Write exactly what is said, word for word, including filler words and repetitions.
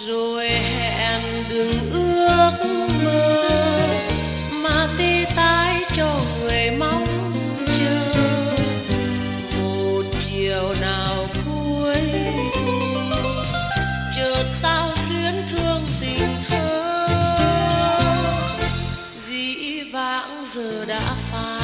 rồi hẹn đừng ước mơ mà tê tái cho người mong chờ. Một chiều nào cuối thu chợt sao xuyến thương tình thơ, dĩ vãng giờ đã phai